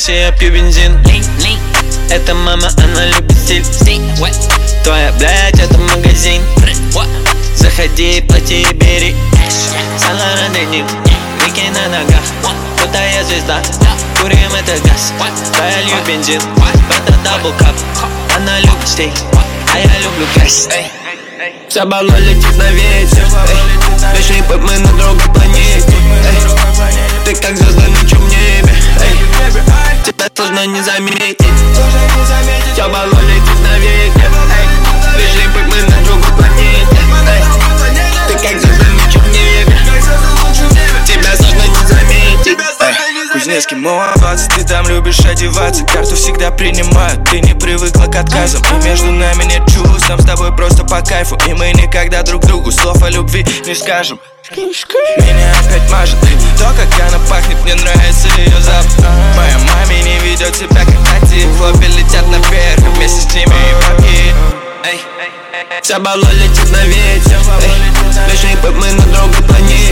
наши, я пью бензин. Это мама, она любит стиль. Твоя, блядь, это магазин. Заходи, плати и бери. Сан-Лоран денег, вики на ногах. Крутая звезда, курим это газ. Твоя любит бензин, это даблкап. Она любит стиль, а я люблю газ. Вся бабло летит на ветер. Вечный поп, мы на другой планете. Ты как звезда ночью в небе. Тебя сложно не заметить. Вся бабло летит на ветер. Вечный поп, мы на другой планете. Ты как звезда ночью в небе. Тебя сложно не заметить. Кузнецкий молодец, ты там любишь одеваться. Карту всегда принимают, ты не привыкла к отказам. И между нами нет чувств, нам с тобой просто по кайфу. И мы никогда друг другу слов о любви не скажем. Меня опять мажет, то, как она пахнет, мне нравится ее запах. Моя маме не ведет себя как отец. Хлопья летят наверх, вместе с ними и пакет. Вся бабло летит на ветер. Вечный поп, мы на другой планете.